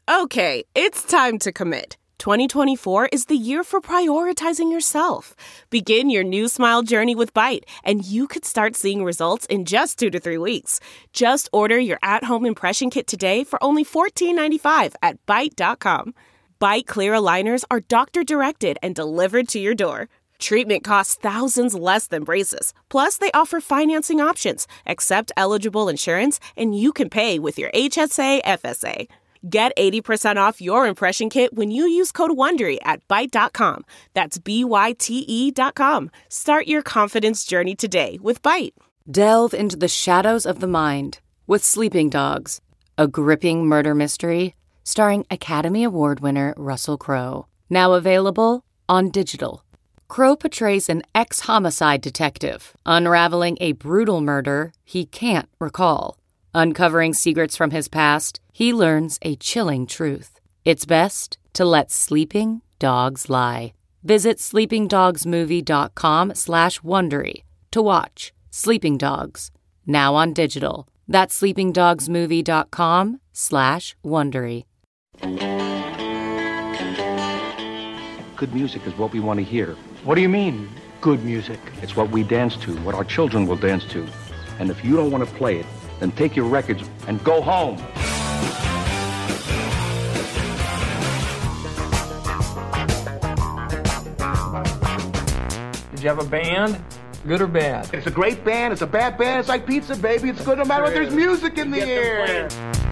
Okay, it's time to commit. 2024 is the year for prioritizing yourself. Begin your new smile journey with Byte, and you could start seeing results in just 2 to 3 weeks. Just order your at-home impression kit today for only $14.95 at Byte.com. Byte Clear aligners are doctor-directed and delivered to your door. Treatment costs thousands less than braces. Plus, they offer financing options, accept eligible insurance, and you can pay with your HSA FSA. Get 80% off your impression kit when you use code WONDERY at Byte.com. That's BYTE.com. Start your confidence journey today with Byte. Delve into the shadows of the mind with Sleeping Dogs, a gripping murder mystery starring Academy Award winner Russell Crowe. Now available on digital. Crowe portrays an ex-homicide detective unraveling a brutal murder he can't recall. Uncovering secrets from his past, he learns a chilling truth. It's best to let sleeping dogs lie. Visit sleepingdogsmovie.com/Wondery to watch Sleeping Dogs, now on digital. That's sleepingdogsmovie.com/Wondery. Good music is what we want to hear. What do you mean, good music? It's what we dance to, what our children will dance to. And if you don't want to play it, then take your records and go home. Did you have a band? Good or bad? It's a great band. It's a bad band. It's like pizza, baby. It's good no matter what. There's music in the air.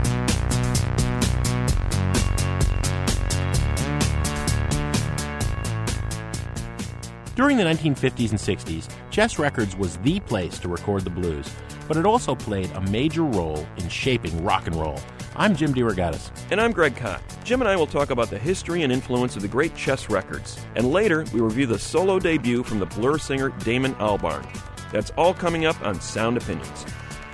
During the 1950s and 60s, Chess Records was the place to record the blues, but it also played a major role in shaping rock and roll. I'm Jim DeRogatis. And I'm Greg Kot. Jim and I will talk about the history and influence of the great Chess Records. And later, we review the solo debut from the Blur singer Damon Albarn. That's all coming up on Sound Opinions.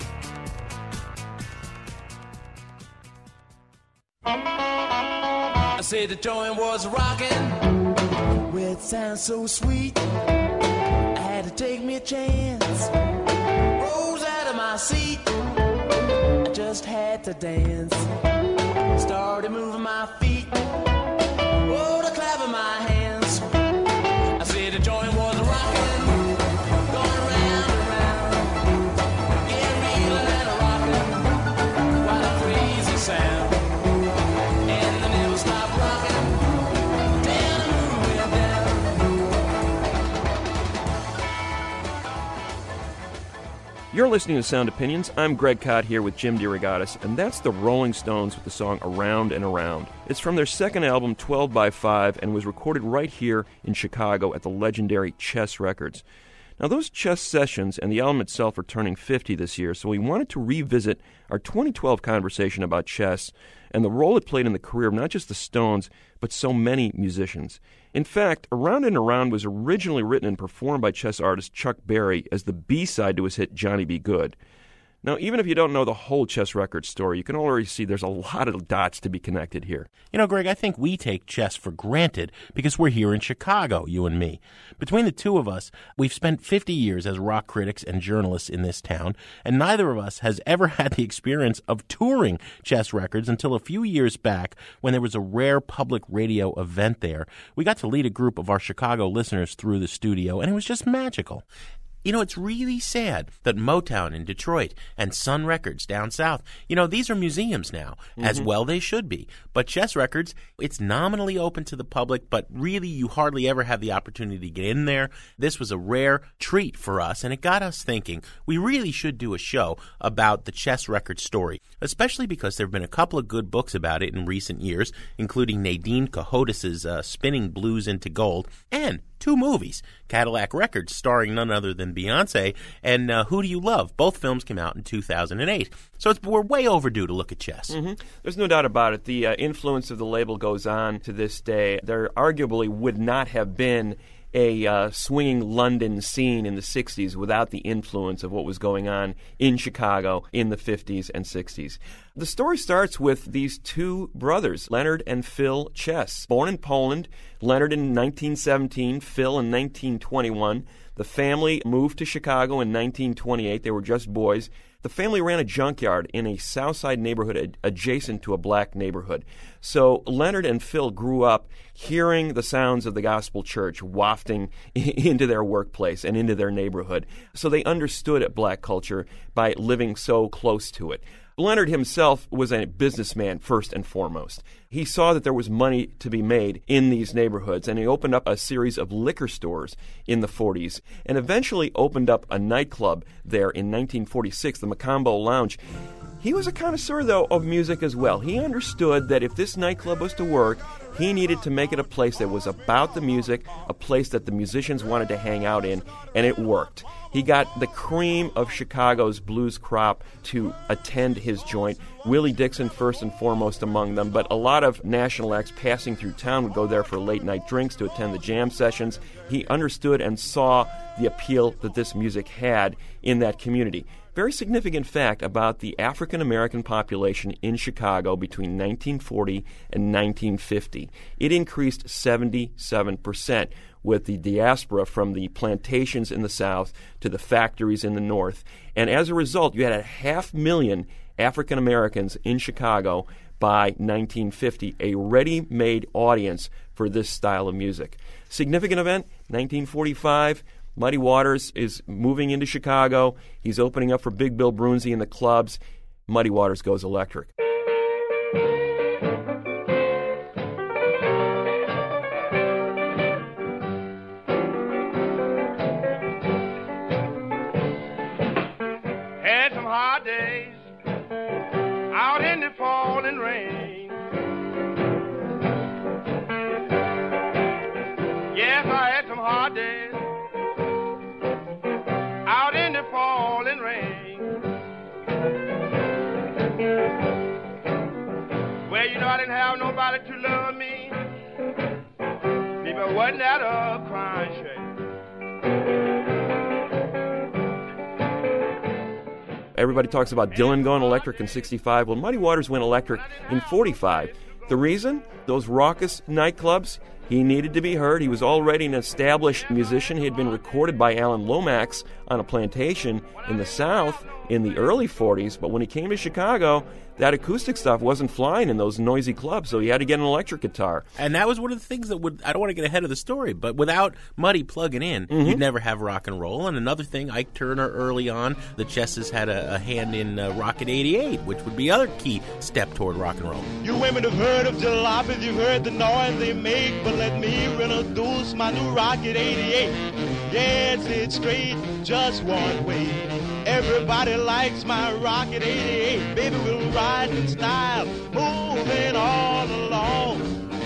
I said the joint was rocking. Well, it sounds so sweet. I had to take me a chance. Rose out of my seat. I just had to dance. Started moving my feet. Oh, to clapping my hands. I said the joint was rocking. Going round and round. Getting reeling and rocking. What a crazy sound. And I never stopped rocking. Down and moving down. You're listening to Sound Opinions. I'm Greg Kot here with Jim DeRogatis, and that's the Rolling Stones with the song Around and Around. It's from their second album, 12 by 5, and was recorded right here in Chicago at the legendary Chess Records. Now, those Chess sessions and the album itself are turning 50 this year, so we wanted to revisit our 2012 conversation about Chess and the role it played in the career of not just the Stones, but so many musicians. In fact, Around and Around was originally written and performed by Chess artist Chuck Berry as the B-side to his hit Johnny B. Good. Now, even if you don't know the whole Chess Records story, you can already see there's a lot of dots to be connected here. You know, Greg, I think we take Chess for granted because we're here in Chicago, you and me. Between the two of us, we've spent 50 years as rock critics and journalists in this town, and neither of us has ever had the experience of touring Chess Records until a few years back when there was a rare public radio event there. We got to lead a group of our Chicago listeners through the studio, and it was just magical. You know, it's really sad that Motown in Detroit and Sun Records down south, you know, these are museums now, as well they should be. But Chess Records, it's nominally open to the public, but really you hardly ever have the opportunity to get in there. This was a rare treat for us, and it got us thinking we really should do a show about the Chess Records story, especially because there have been a couple of good books about it in recent years, including Nadine Cohodes' Spinning Blues into Gold, and 2 movies, Cadillac Records, starring none other than Beyonce, and Who Do You Love? Both films came out in 2008. So we're way overdue to look at Chess. There's no doubt about it. The influence of the label goes on to this day. There arguably would not have been a swinging London scene in the 60s without the influence of what was going on in Chicago in the 50s and 60s. The story starts with these two brothers, Leonard and Phil Chess. Born in Poland, Leonard in 1917, Phil in 1921. The family moved to Chicago in 1928. They were just boys. The family ran a junkyard in a South Side neighborhood adjacent to a black neighborhood. So Leonard and Phil grew up hearing the sounds of the gospel church wafting into their workplace and into their neighborhood. So they understood black culture by living so close to it. Leonard himself was a businessman first and foremost. He saw that there was money to be made in these neighborhoods, and he opened up a series of liquor stores in the 40s and eventually opened up a nightclub there in 1946, the Macombo Lounge. He was a connoisseur, though, of music as well. He understood that if this nightclub was to work, he needed to make it a place that was about the music, a place that the musicians wanted to hang out in, and it worked. He got the cream of Chicago's blues crop to attend his joint. Willie Dixon first and foremost among them, but a lot of national acts passing through town would go there for late-night drinks to attend the jam sessions. He understood and saw the appeal that this music had in that community. Very significant fact about the African-American population in Chicago between 1940 and 1950. It increased 77%, with the diaspora from the plantations in the South to the factories in the North. And as a result, you had 500,000 African Americans in Chicago by 1950, a ready-made audience for this style of music. Significant event, 1945, Muddy Waters is moving into Chicago. He's opening up for Big Bill Brunzi in the clubs. Muddy Waters goes electric. Had some hard days out in the falling rain. Yes, I had some hard days out in the falling rain. Well, you know, I didn't have nobody to love me. Maybe wasn't that a crying shame. Everybody talks about Dylan going electric in 65. Well, Muddy Waters went electric in 45. The reason? Those raucous nightclubs. He needed to be heard. He was already an established musician. He had been recorded by Alan Lomax on a plantation in the South in the early 40s. But when he came to Chicago, that acoustic stuff wasn't flying in those noisy clubs, so he had to get an electric guitar. And that was one of the things that I don't want to get ahead of the story, but without Muddy plugging in, you'd never have rock and roll. And another thing, Ike Turner early on, the Chesses had a hand in Rocket 88, which would be other key step toward rock and roll. You women have heard of jalopies, you've heard the noise they make, but let me introduce my new Rocket 88. Yes, it's straight, just one way. Everybody likes my Rocket 88. Baby, we'll ride in style, moving all along.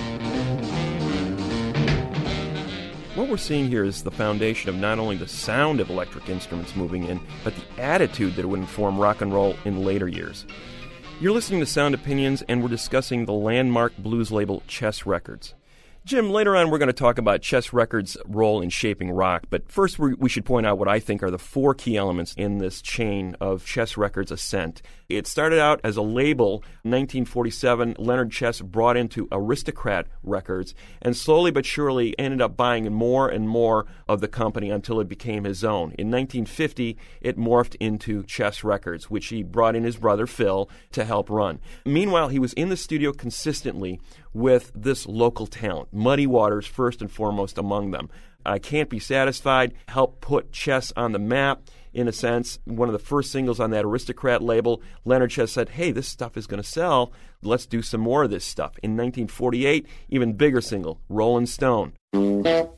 What we're seeing here is the foundation of not only the sound of electric instruments moving in, but the attitude that would inform rock and roll in later years. You're listening to Sound Opinions, and we're discussing the landmark blues label Chess Records. Jim, later on we're going to talk about Chess Records' role in shaping rock, but first we should point out what I think are the four key elements in this chain of Chess Records' ascent. It started out as a label. In 1947, Leonard Chess brought into Aristocrat Records, and slowly but surely ended up buying more and more of the company until it became his own. In 1950, it morphed into Chess Records, which he brought in his brother Phil to help run. Meanwhile, he was in the studio consistently with this local talent, Muddy Waters first and foremost among them. I Can't Be Satisfied helped put Chess on the map, in a sense. One of the first singles on that Aristocrat label, Leonard Chess said, hey, this stuff is going to sell. Let's do some more of this stuff. In 1948, even bigger single, Rollin' Stone. Well,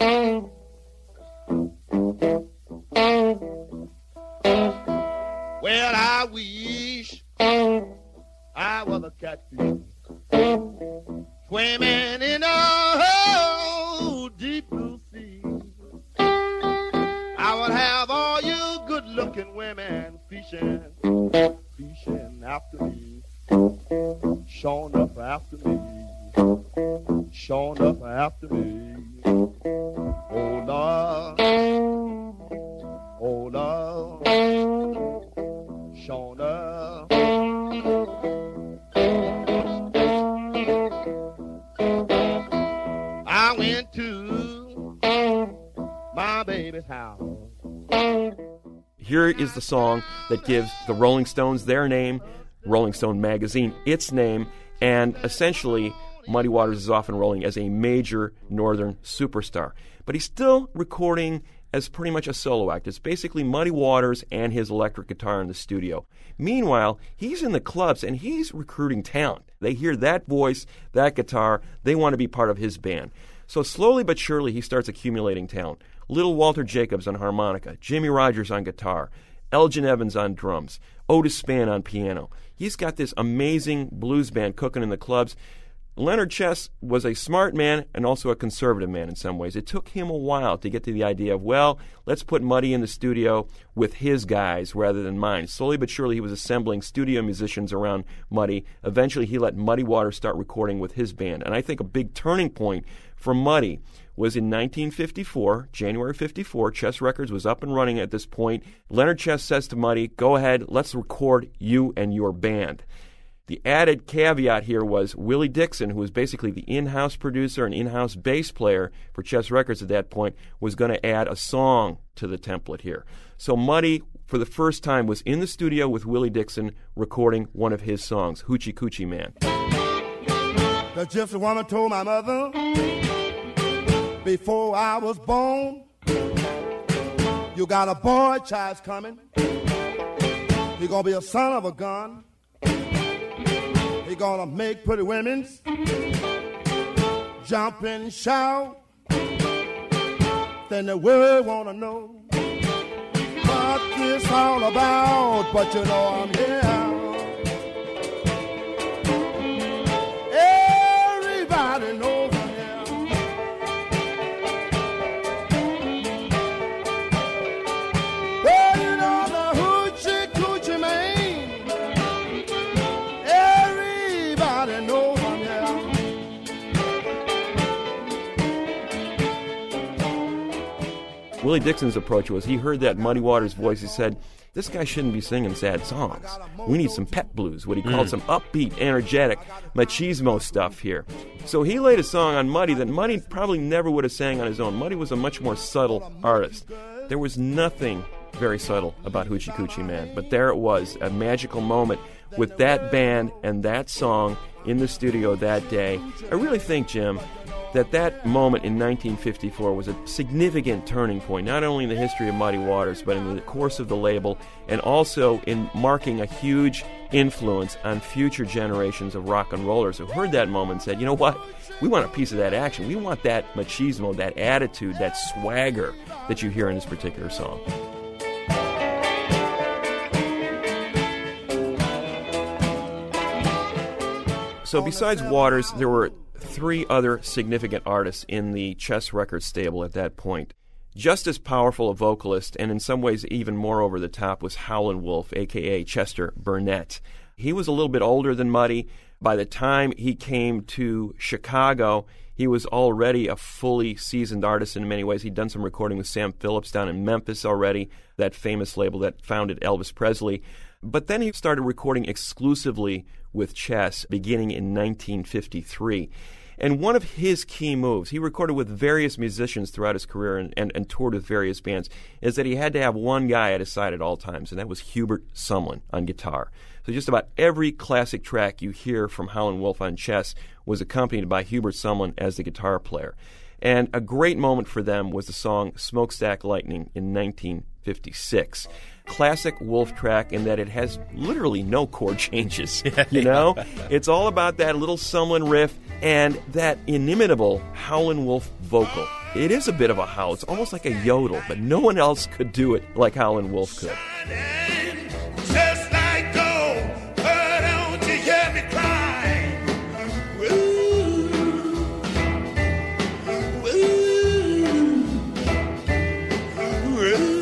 I wish I was a catfish swimming in a deep blue sea. I would have all you good-looking women fishing after me, showing up after me, showing up after me. Oh, Lord, oh, Lord, showing up. I went to my baby's house. Here is the song that gives the Rolling Stones their name, Rolling Stone magazine its name, and essentially Muddy Waters is off and rolling as a major northern superstar. But he's still recording as pretty much a solo act. It's basically Muddy Waters and his electric guitar in the studio. Meanwhile, he's in the clubs and he's recruiting talent. They hear that voice, that guitar, they want to be part of his band. So slowly but surely he starts accumulating talent. Little Walter Jacobs on harmonica, Jimmy Rogers on guitar, Elgin Evans on drums, Otis Spann on piano. He's got this amazing blues band cooking in the clubs. Leonard Chess was a smart man and also a conservative man in some ways. It took him a while to get to the idea of, well, let's put Muddy in the studio with his guys rather than mine. Slowly but surely he was assembling studio musicians around Muddy. Eventually he let Muddy Waters start recording with his band. And I think a big turning point for Muddy was in 1954, January 54. Chess Records was up and running at this point. Leonard Chess says to Muddy, go ahead, let's record you and your band. The added caveat here was Willie Dixon, who was basically the in-house producer and in-house bass player for Chess Records at that point, was going to add a song to the template here. So Muddy, for the first time, was in the studio with Willie Dixon recording one of his songs, Hoochie Coochie Man. The gypsy woman told my mother before I was born, you got a boy child's coming. He's going to be a son of a gun. He's gonna make pretty women jump and shout. Then the world wanna know what this all about. But you know I'm here. Everybody knows I'm here. Well, you know the hoochie coochie man. Willie Dixon's approach was he heard that Muddy Waters voice. He said, this guy shouldn't be singing sad songs. We need some pep blues, what he called some upbeat, energetic, machismo stuff here. So he laid a song on Muddy that Muddy probably never would have sang on his own. Muddy was a much more subtle artist. There was nothing very subtle about Hoochie Coochie Man, but there it was, a magical moment with that band and that song in the studio that day. I really think, Jim, that moment in 1954 was a significant turning point, not only in the history of Muddy Waters, but in the course of the label, and also in marking a huge influence on future generations of rock and rollers who heard that moment and said, you know what, we want a piece of that action. We want that machismo, that attitude, that swagger that you hear in this particular song. So besides Waters, there were three other significant artists in the Chess Records stable at that point. Just as powerful a vocalist, and in some ways even more over the top, was Howlin' Wolf, a.k.a. Chester Burnett. He was a little bit older than Muddy. By the time he came to Chicago, he was already a fully seasoned artist in many ways. He'd done some recording with Sam Phillips down in Memphis already, that famous label that founded Elvis Presley. But then he started recording exclusively with Chess beginning in 1953. And one of his key moves, he recorded with various musicians throughout his career and toured with various bands, is that he had to have one guy at his side at all times, and that was Hubert Sumlin on guitar. So just about every classic track you hear from Howlin' Wolf on Chess was accompanied by Hubert Sumlin as the guitar player. And a great moment for them was the song Smokestack Lightning in 1956. Classic Wolf track in that it has literally no chord changes, you know? It's all about that little Sumlin riff and that inimitable Howlin' Wolf vocal. It is a bit of a howl. It's almost like a yodel, but no one else could do it like Howlin' Wolf could. Just like gold, but don't you hear me cry? Woo, woo, woo.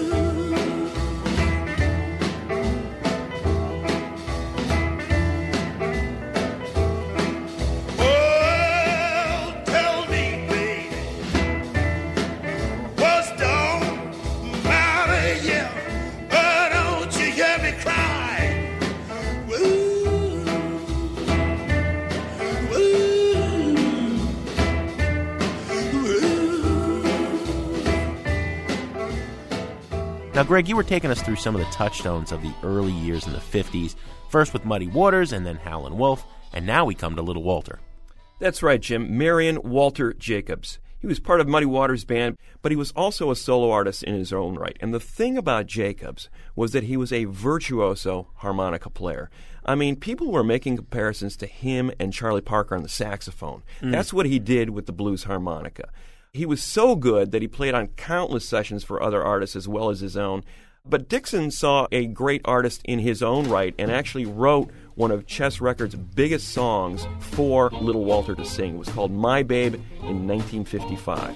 Don't Now, Greg, you were taking us through some of the touchstones of the early years in the 50s, first with Muddy Waters and then Howlin' Wolf, and now we come to Little Walter. That's right, Jim. Marion Walter Jacobs. He was part of Muddy Waters' band, but he was also a solo artist in his own right. And the thing about Jacobs was that he was a virtuoso harmonica player. I mean, people were making comparisons to him and Charlie Parker on the saxophone. That's what he did with the blues harmonica. He was so good that he played on countless sessions for other artists as well as his own. But Dixon saw a great artist in his own right and actually wrote one of Chess Records' biggest songs for Little Walter to sing. It was called My Babe in 1955.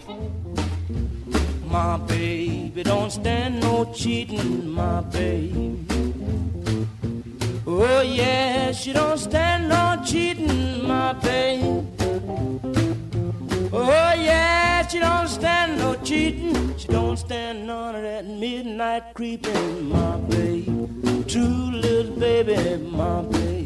My baby don't stand no cheating, my baby. Oh yeah, she don't stand no cheating, my baby. Oh yeah, she don't stand no cheating. She don't stand none of that midnight creeping, my baby. True little baby, my baby.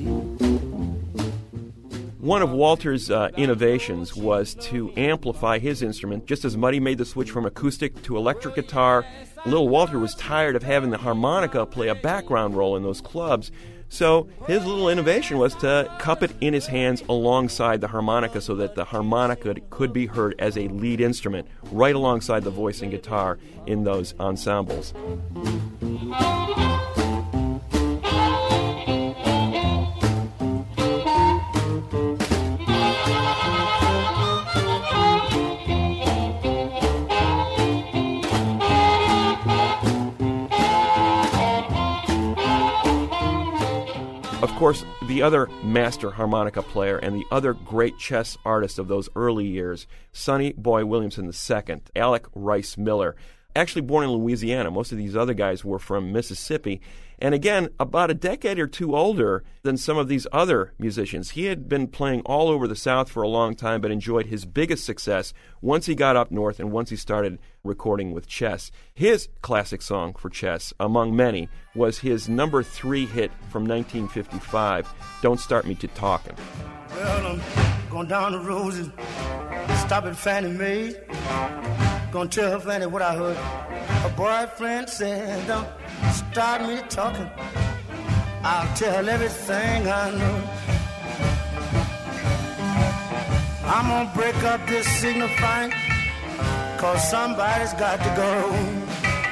One of Walter's innovations was to amplify his instrument. Just as Muddy made the switch from acoustic to electric guitar, Little Walter was tired of having the harmonica play a background role in those clubs. So his little innovation was to cup it in his hands alongside the harmonica so that the harmonica could be heard as a lead instrument right alongside the voice and guitar in those ensembles. Of course, the other master harmonica player and the other great chess artist of those early years, Sonny Boy Williamson II, Alec Rice Miller, actually born in Louisiana. Most of these other guys were from Mississippi. And again, about a decade or two older than some of these other musicians. He had been playing all over the South for a long time, but enjoyed his biggest success once he got up north and once he started recording with Chess. His classic song for Chess, among many, was his number 3 hit from 1955, Don't Start Me to Talkin'. Well, I'm going down the road and stop at Fannie Mae. Gonna tell Fannie what I heard. Her boyfriend said, don't start me talking. I'll tell everything I know. I'm gonna break up this signifying, cause somebody's got to go.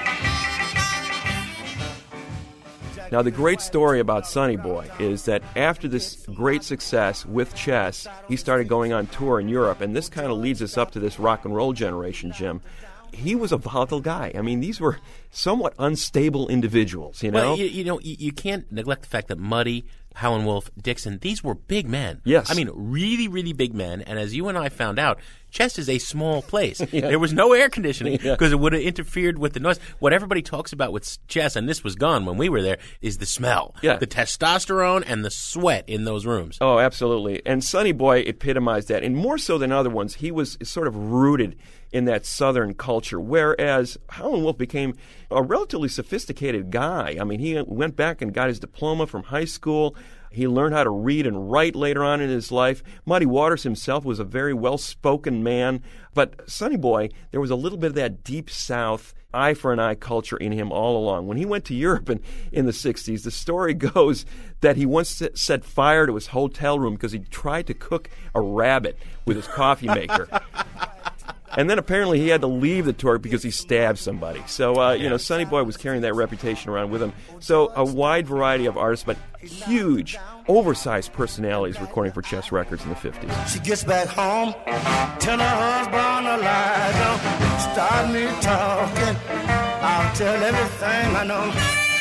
Now, the great story about Sonny Boy is that after this great success with Chess, he started going on tour in Europe, and this kind of leads us up to this rock and roll generation, Jim. He was a volatile guy. I mean, these were somewhat unstable individuals, you know? Well, you can't neglect the fact that Muddy, Howlin' Wolf, Dixon, these were big men. Yes. I mean, really, really big men. And as you and I found out, Chess is a small place. Yeah. There was no air conditioning because it would have interfered with the noise. What everybody talks about with Chess, and this was gone when we were there, is the smell. Yeah. The testosterone and the sweat in those rooms. Oh, absolutely. And Sonny Boy epitomized that. And more so than other ones, he was sort of rooted in that Southern culture, whereas Howlin' Wolf became a relatively sophisticated guy. I mean, he went back and got his diploma from high school. He learned how to read and write later on in his life. Muddy Waters himself was a very well-spoken man. But Sonny Boy, there was a little bit of that deep South, eye-for-an-eye culture in him all along. When he went to Europe in the 60s, the story goes that he once set fire to his hotel room because he tried to cook a rabbit with his coffee maker. And then apparently he had to leave the tour because he stabbed somebody. So, Sonny Boy was carrying that reputation around with him. So a wide variety of artists, but huge, oversized personalities recording for Chess Records in the 50s. She gets back home, tell her husband a lie. Don't start me talking, I'll tell everything I know.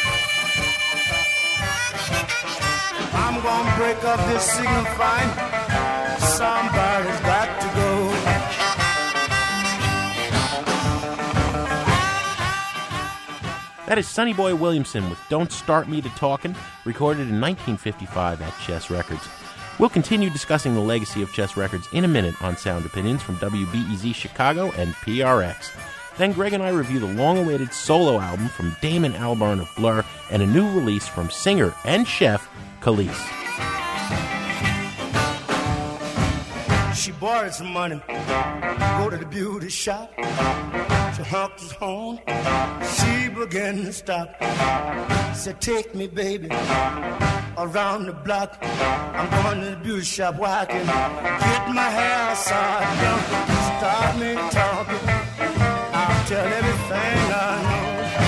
I'm gonna break up this signifying, somebody's got to go. That is Sonny Boy Williamson with Don't Start Me to Talkin', recorded in 1955 at Chess Records. We'll continue discussing the legacy of Chess Records in a minute on Sound Opinions from WBEZ Chicago and PRX. Then Greg and I review the long-awaited solo album from Damon Albarn of Blur and a new release from singer and chef Khalees. She borrowed some money, go to the beauty shop. She honked his horn. She began to stop. Said, take me, baby, around the block. I'm going to the beauty shop where I can get my hair side done. Start me talking. I'll tell everything I know.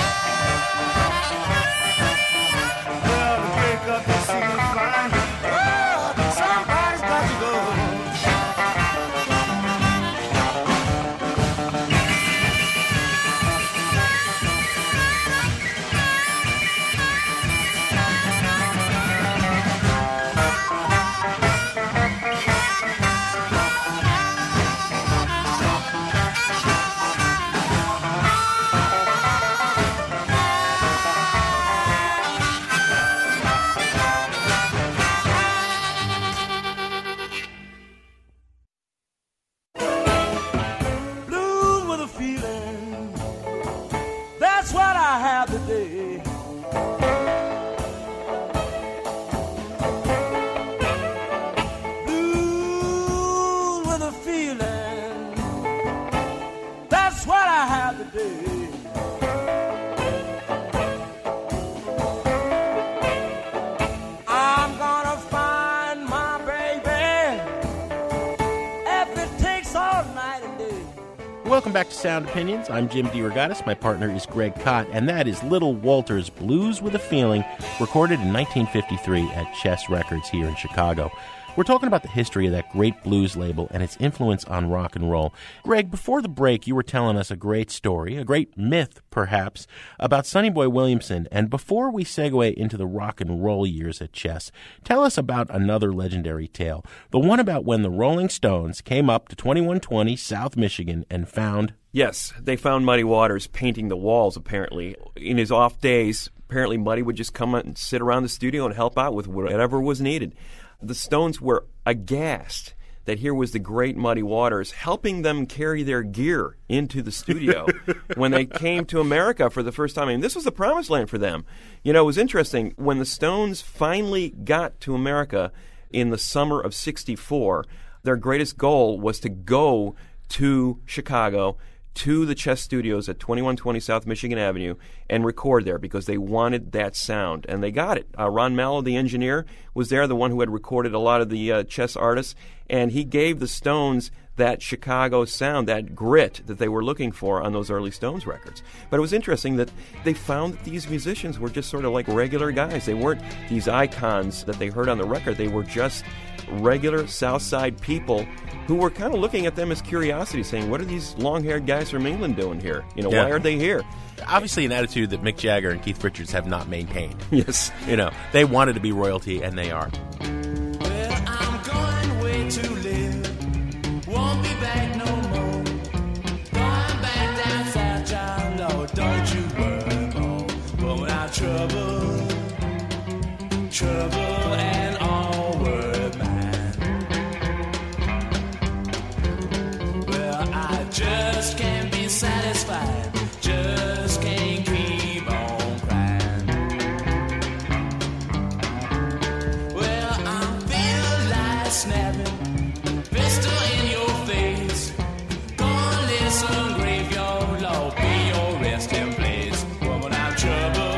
Well, to wake up and see me fine. Oh, somebody's got to go. Welcome back to Sound Opinions. I'm Jim DeRogatis. My partner is Greg Kot, and that is Little Walter's Blues with a Feeling, recorded in 1953 at Chess Records here in Chicago. We're talking about the history of that great blues label and its influence on rock and roll. Greg, before the break, you were telling us a great story, a great myth, perhaps, about Sonny Boy Williamson. And before we segue into the rock and roll years at Chess, tell us about another legendary tale, the one about when the Rolling Stones came up to 2120 South Michigan and found... Yes, they found Muddy Waters painting the walls, apparently. In his off days, apparently Muddy would just come and sit around the studio and help out with whatever was needed. The Stones were aghast that here was the great Muddy Waters helping them carry their gear into the studio when they came to America for the first time. I mean, this was the promised land for them. You know, it was interesting. When the Stones finally got to America in the summer of '64, their greatest goal was to go to Chicago, to the Chess Studios at 2120 South Michigan Avenue and record there because they wanted that sound. And they got it. Ron Mallow, the engineer, was there, the one who had recorded a lot of the Chess artists, and he gave the Stones that Chicago sound, that grit that they were looking for on those early Stones records. But it was interesting that they found that these musicians were just sort of like regular guys. They weren't these icons that they heard on the record. They were just regular South Side people who were kind of looking at them as curiosity, saying, what are these long-haired guys from England doing here? You know, why are they here? Obviously an attitude that Mick Jagger and Keith Richards have not maintained. Yes. You know, they wanted to be royalty, and they are. Well, I'm going way to live. Won't be back no more. Going back down south, child, Lord, don't you worry more. But without trouble and all were mine. Well, I just can't be satisfied. Just can't keep on crying. Well, I'm feeling like snapping, pistol in your face. Go on, listen, graveyard, Lord, be your resting place. Well, without trouble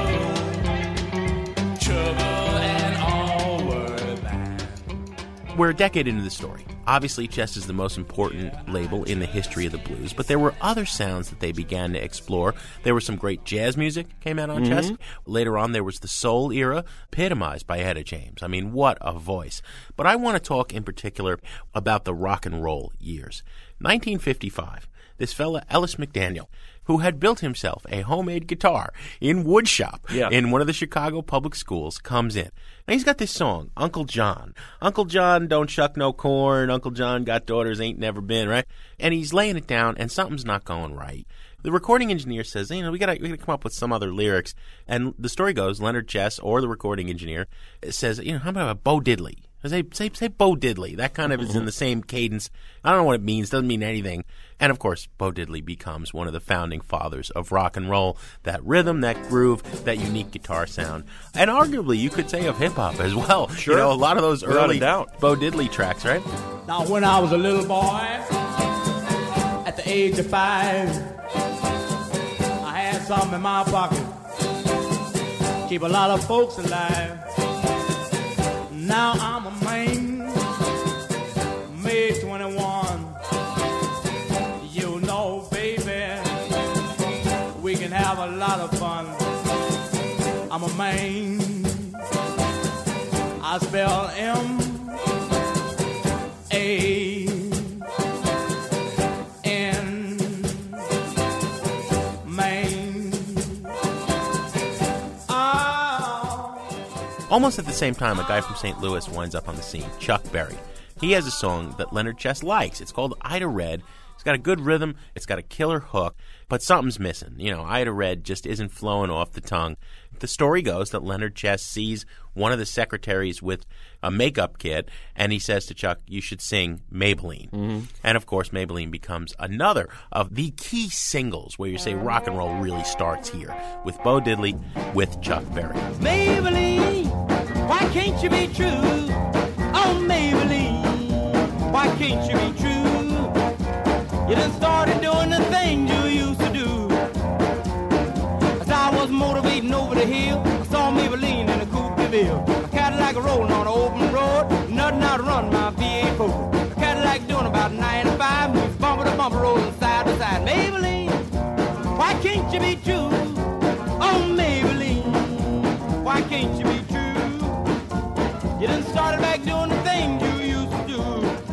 and all were mine. We're a decade into the story. Obviously, Chess is the most important label in the history of the blues, but there were other sounds that they began to explore. There was some great jazz music came out on Chess. Later on, there was the soul era, epitomized by Etta James. I mean, what a voice. But I want to talk in particular about the rock and roll years. 1955, this fella, Ellis McDaniel, who had built himself a homemade guitar in woodshop in one of the Chicago public schools, comes in. Now, he's got this song, Uncle John. Uncle John don't shuck no corn. Uncle John got daughters ain't never been, right? And he's laying it down, and something's not going right. The recording engineer says, we gotta come up with some other lyrics. And the story goes, Leonard Chess, or the recording engineer, says, how about a Bo Diddley? Say Bo Diddley. That kind of is in the same cadence. I don't know what it means. Doesn't mean anything. And, of course, Bo Diddley becomes one of the founding fathers of rock and roll. That rhythm, that groove, that unique guitar sound. And arguably, you could say of hip-hop as well. Sure. A lot of those early Bo Diddley tracks, right? Now, when I was a little boy, at the age of 5, something in my pocket. Keep a lot of folks alive. Now I'm a man, May 21. You know, baby, we can have a lot of fun. I'm a man. I spell M-A-N, Maine. Almost at the same time, a guy from St. Louis winds up on the scene, Chuck Berry. He has a song that Leonard Chess likes. It's called Ida Red. It's got a good rhythm. It's got a killer hook, but something's missing. You know, Ida Red just isn't flowing off the tongue. The story goes that Leonard Chess sees one of the secretaries with a makeup kit, and he says to Chuck, you should sing Maybelline. Mm-hmm. And, of course, Maybelline becomes another of the key singles where you say rock and roll really starts here, with Bo Diddley, with Chuck Berry. Maybelline, why can't you be true? Oh, Maybelline, why can't you be true? You done started doing the things you used to do. As I was motivating over the hill, I saw Maybelline in a coupe de ville. A Cadillac rolling on an open road, nothing out to run my V8 Ford. A Cadillac doing about 95, moves bumper to bumper, rolling side to side. Maybelline, why can't you be true? Oh, Maybelline, why can't you be true? You done started back doing the things you used to do.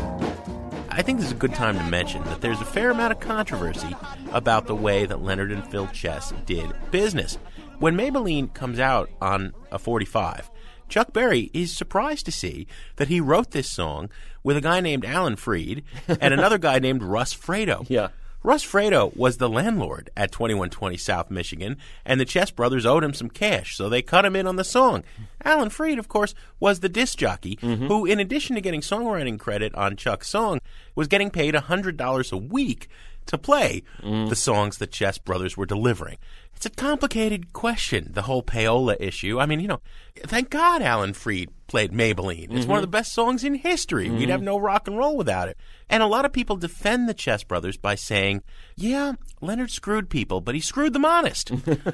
I think this is a good time to mention that there's a fair amount of controversy about the way that Leonard and Phil Chess did business. When Maybelline comes out on a 45, Chuck Berry is surprised to see that he wrote this song with a guy named Alan Freed and another guy named Russ Fredo. Yeah. Russ Fredo was the landlord at 2120 South Michigan, and the Chess brothers owed him some cash, so they cut him in on the song. Alan Freed, of course, was the disc jockey who, in addition to getting songwriting credit on Chuck's song, was getting paid $100 a week to play the songs the Chess brothers were delivering. It's a complicated question, the whole payola issue. I mean, you know, thank God Alan Freed played Maybelline. It's one of the best songs in history. We'd have no rock and roll without it. And a lot of people defend the Chess brothers by saying, yeah, Leonard screwed people, but he screwed them honest.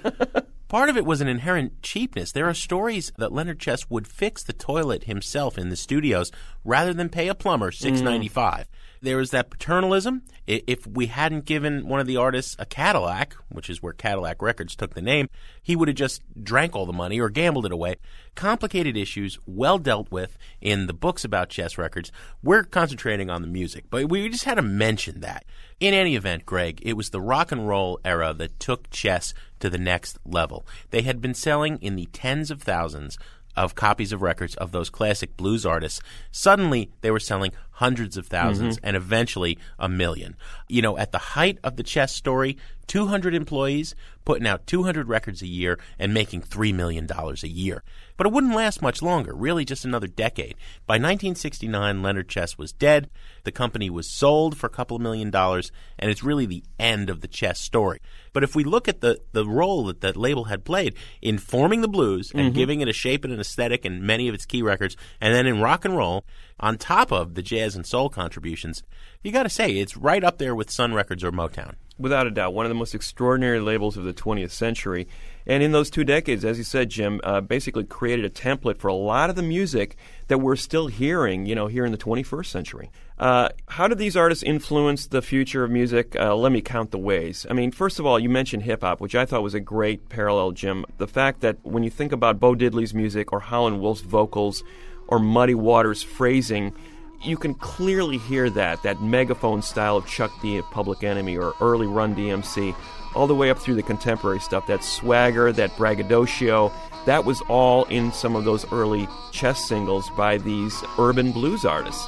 Part of it was an inherent cheapness. There are stories that Leonard Chess would fix the toilet himself in the studios rather than pay a plumber $6.95. There was that paternalism. If we hadn't given one of the artists a Cadillac, which is where Cadillac Records took the name, he would have just drank all the money or gambled it away. Complicated issues, well dealt with in the books about Chess Records. We're concentrating on the music, but we just had to mention that. In any event, Greg, it was the rock and roll era that took Chess to the next level. They had been selling in the tens of thousands of copies of records of those classic blues artists. Suddenly, they were selling hundreds of thousands and eventually 1 million. You know, at the height of the Chess story, 200 employees putting out 200 records a year and making $3 million a year. But it wouldn't last much longer, really just another decade. By 1969, Leonard Chess was dead. The company was sold for a couple of $1 million, and it's really the end of the Chess story. But if we look at the role that that label had played in forming the blues and giving it a shape and an aesthetic in many of its key records, and then in rock and roll, on top of the jazz and soul contributions, you got to say it's right up there with Sun Records or Motown. Without a doubt, one of the most extraordinary labels of the 20th century. And in those 2 decades, as you said, Jim, basically created a template for a lot of the music that we're still hearing, here in the 21st century. How did these artists influence the future of music? Let me count the ways. I mean, first of all, you mentioned hip-hop, which I thought was a great parallel, Jim. The fact that when you think about Bo Diddley's music or Howlin' Wolf's vocals or Muddy Waters' phrasing, you can clearly hear that megaphone style of Chuck D at Public Enemy or early Run DMC, all the way up through the contemporary stuff, that swagger, that braggadocio. That was all in some of those early Chess singles by these urban blues artists.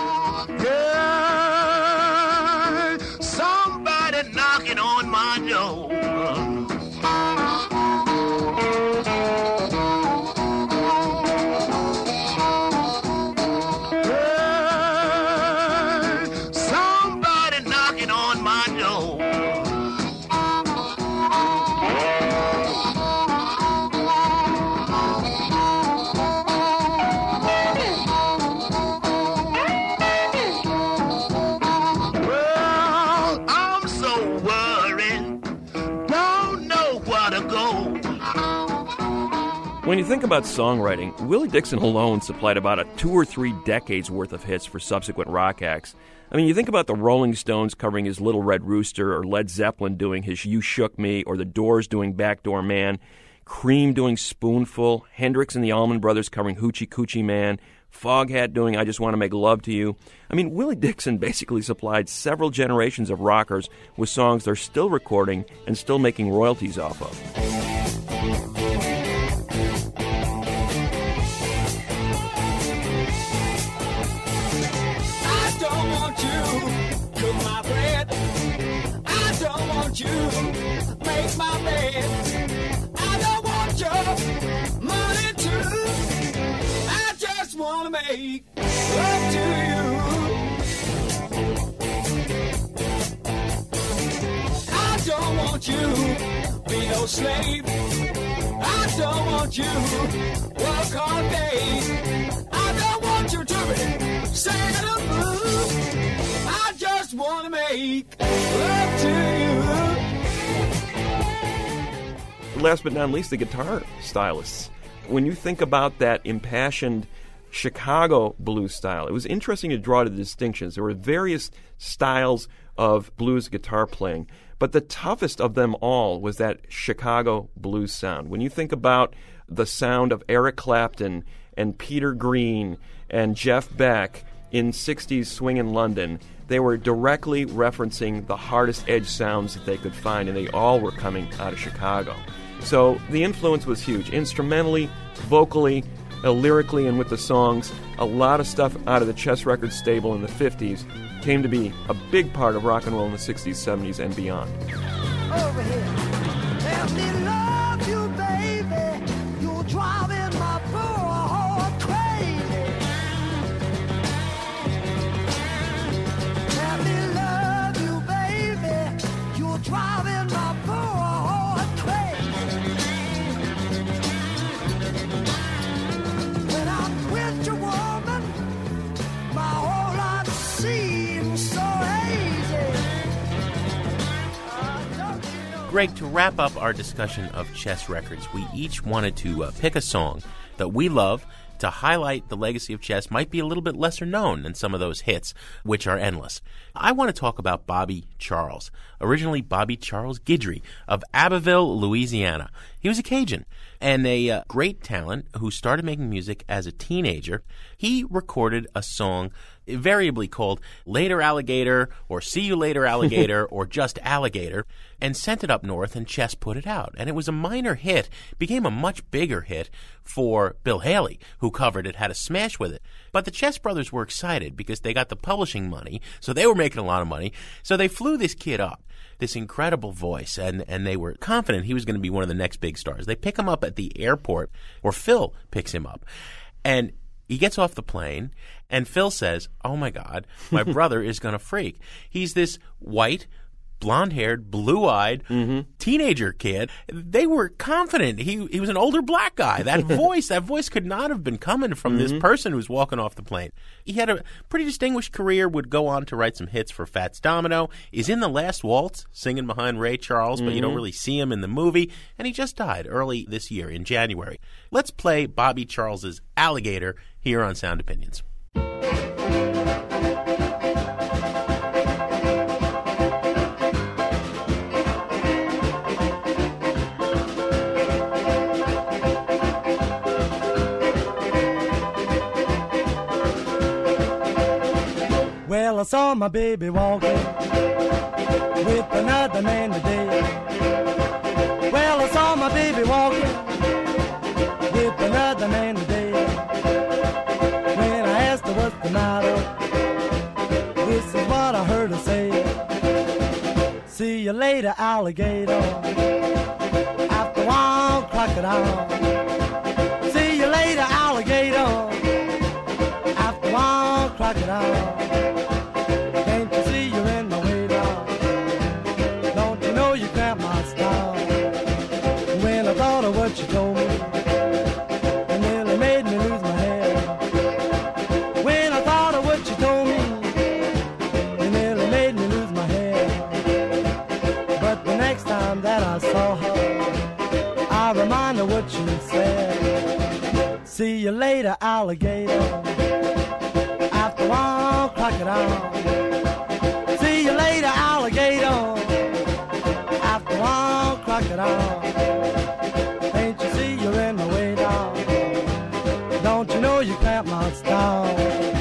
Yeah, somebody knocking on my door. When you think about songwriting, Willie Dixon alone supplied about 2 or 3 decades worth of hits for subsequent rock acts. I mean, you think about the Rolling Stones covering his Little Red Rooster, or Led Zeppelin doing his You Shook Me, or the Doors doing Backdoor Man, Cream doing Spoonful, Hendrix and the Allman Brothers covering Hoochie Coochie Man, Foghat doing I Just Want to Make Love to You. I mean, Willie Dixon basically supplied several generations of rockers with songs they're still recording and still making royalties off of. I don't want you cook my bread. I don't want you make my bed. I don't want your money too. I just want to make love to you. I don't want you be no slave. I don't want you work all day. I don't want you to be singing the blues. I just want to make love to you. Last but not least, the guitar stylists. When you think about that impassioned Chicago blues style, it was interesting to draw the distinctions. There were various styles of blues guitar playing, but the toughest of them all was that Chicago blues sound. When you think about the sound of Eric Clapton and Peter Green and Jeff Beck in 60s swing in London, they were directly referencing the hardest edge sounds that they could find, and they all were coming out of Chicago. So the influence was huge. Instrumentally, vocally, lyrically, and with the songs, a lot of stuff out of the Chess Records stable in the 50s came to be a big part of rock and roll in the 60s, 70s, and beyond. Over here, let me love you, baby. You're driving my poor heart crazy. Let me love you, baby. You're driving my poor heart crazy. When I'm with you, woman, my whole life seems so hazy. Greg, to wrap up our discussion of Chess Records, we each wanted to pick a song that we love to highlight the legacy of Chess, might be a little bit lesser known than some of those hits, which are endless. I want to talk about Bobby Charles, originally Bobby Charles Guidry of Abbeville, Louisiana. He was a Cajun and a great talent who started making music as a teenager. He recorded a song invariably called Later Alligator or See You Later Alligator or just Alligator, and sent it up north, and Chess put it out. And it was a minor hit, became a much bigger hit for Bill Haley, who covered it, had a smash with it. But the Chess brothers were excited because they got the publishing money, so they were making a lot of money. So they flew this kid up, this incredible voice, and they were confident he was going to be one of the next big stars. They pick him up at the airport, or Phil picks him up, and he gets off the plane, and Phil says, "Oh my God, my brother is going to freak." He's this white, blonde-haired, blue-eyed teenager kid. They were confident. He was an older black guy. That voice could not have been coming from this person who's walking off the plane. He had a pretty distinguished career, would go on to write some hits for Fats Domino. Is in The Last Waltz, singing behind Ray Charles, but you don't really see him in the movie. And he just died early this year in January. Let's play Bobby Charles's Alligator here on Sound Opinions. Well, I saw my baby walking with another man today. Well, I saw my baby walking with another man today. When I asked her what's the matter, this is what I heard her say. See you later, alligator. After a while, crocodile. See you later, alligator. After a while, crocodile. What you told me, it nearly made me lose my head. When I thought of what you told me, it nearly made me lose my head. But the next time that I saw her, I reminded her what you said. See you later, alligator. After all, crocodile. See you later, alligator. After all, crocodile. Ain't you see you're in the way, dog? Don't you know you clamp my style?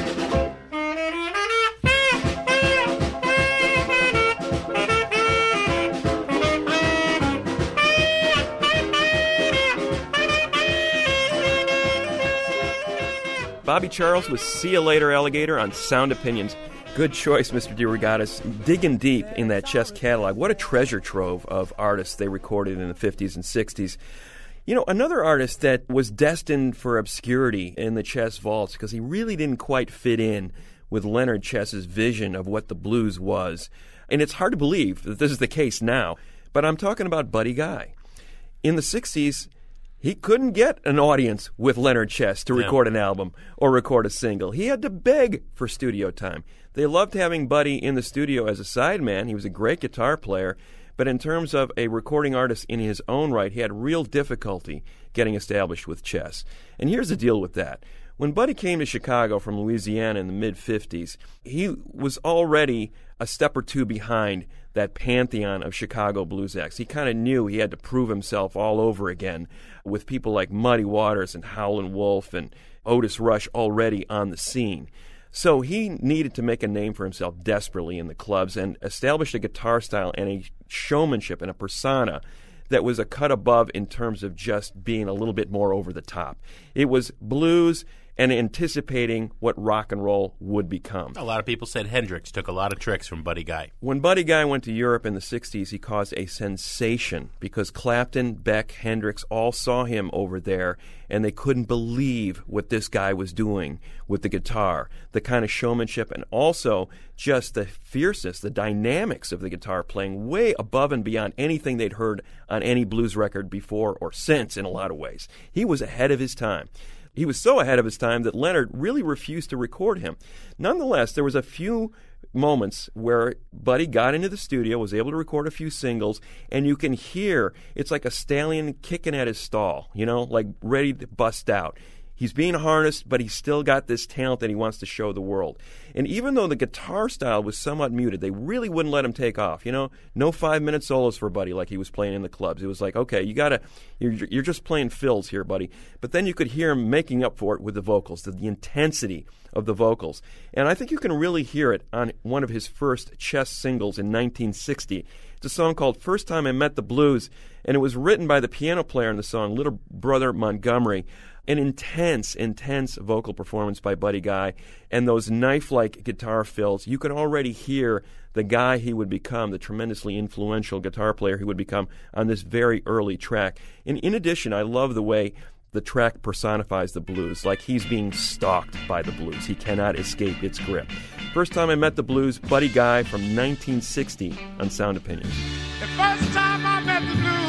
Bobby Charles with See You Later, Alligator on Sound Opinions. Good choice, Mr. DeRogatis. Digging deep in that Chess catalog. What a treasure trove of artists they recorded in the 50s and 60s. You know, another artist that was destined for obscurity in the Chess vaults because he really didn't quite fit in with Leonard Chess's vision of what the blues was. And it's hard to believe that this is the case now, but I'm talking about Buddy Guy. In the 60s, he couldn't get an audience with Leonard Chess to record an album or record a single. He had to beg for studio time. They loved having Buddy in the studio as a sideman. He was a great guitar player. But in terms of a recording artist in his own right, he had real difficulty getting established with Chess. And here's the deal with that. When Buddy came to Chicago from Louisiana in the mid-'50s, he was already a step or two behind that pantheon of Chicago blues acts. He kind of knew he had to prove himself all over again with people like Muddy Waters and Howlin' Wolf and Otis Rush already on the scene. So he needed to make a name for himself desperately in the clubs and established a guitar style and a showmanship and a persona that was a cut above in terms of just being a little bit more over the top. It was blues and anticipating what rock and roll would become. A lot of people said Hendrix took a lot of tricks from Buddy Guy. When Buddy Guy went to Europe in the 60s, he caused a sensation because Clapton, Beck, Hendrix all saw him over there, and they couldn't believe what this guy was doing with the guitar, the kind of showmanship, and also just the fierceness, the dynamics of the guitar playing way above and beyond anything they'd heard on any blues record before or since in a lot of ways. He was ahead of his time. He was so ahead of his time that Leonard really refused to record him. Nonetheless, there was a few moments where Buddy got into the studio, was able to record a few singles, and you can hear it's like a stallion kicking at his stall, you know, like ready to bust out. He's being harnessed, but he's still got this talent that he wants to show the world. And even though the guitar style was somewhat muted, they really wouldn't let him take off. You know, no 5-minute solos for Buddy like he was playing in the clubs. It was like, okay, you're just playing fills here, Buddy. But then you could hear him making up for it with the vocals, the intensity of the vocals. And I think you can really hear it on one of his first Chess singles in 1960. It's a song called First Time I Met the Blues, and it was written by the piano player in the song, Little Brother Montgomery. An intense vocal performance by Buddy Guy, and those knife-like guitar fills. You can already hear the guy he would become, the tremendously influential guitar player he would become on this very early track. And in addition, I love the way the track personifies the blues, like he's being stalked by the blues. He cannot escape its grip. First Time I Met the Blues, Buddy Guy from 1960 on Sound Opinions. The first time I met the blues,